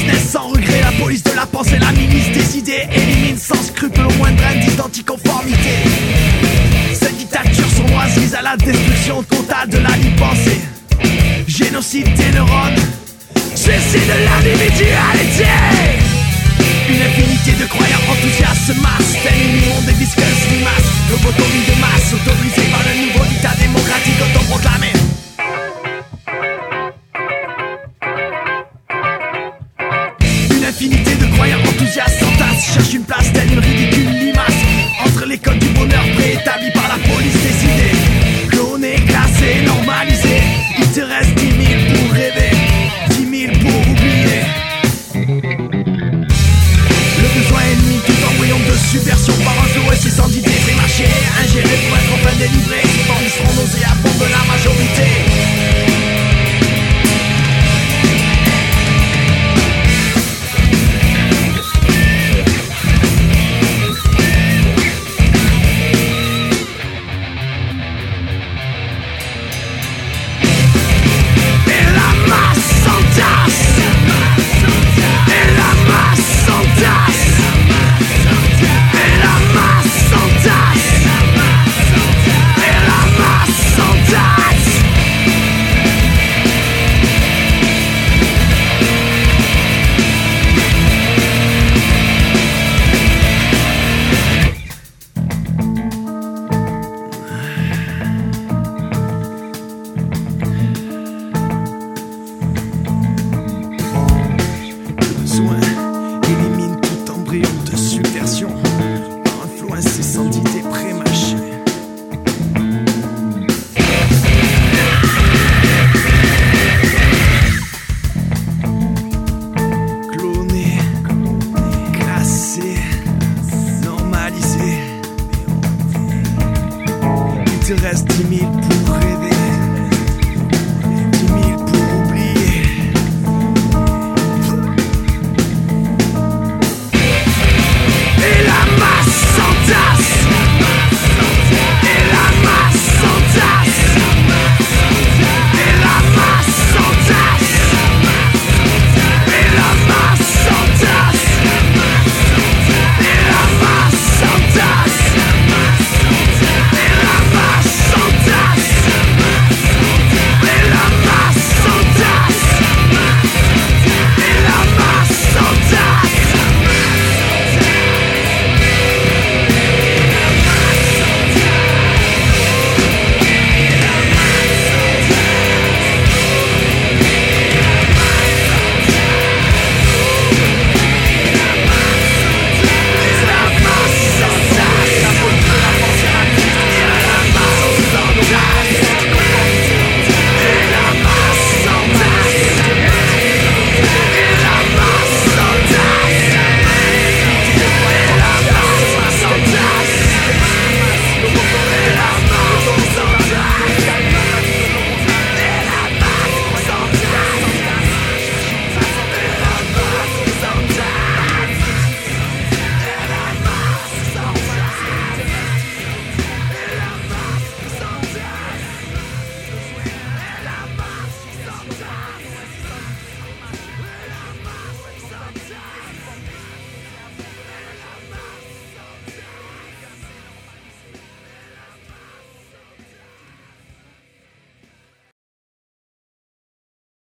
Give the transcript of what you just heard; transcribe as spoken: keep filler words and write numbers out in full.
business sans regret, la police de la pensée, la milice des idées élimine sans scrupule au moindre indice d'anticonformité. Cette dictature sournoise vise à la destruction totale de la libre pensée. Génocide des neurones, suicide de l'individualité. Une infinité de croyants enthousiastes masse, tel une immonde des visqueuses limaces. Lobotomie de masse, autorisée par le nouveau dictat démocratique autoproclamé.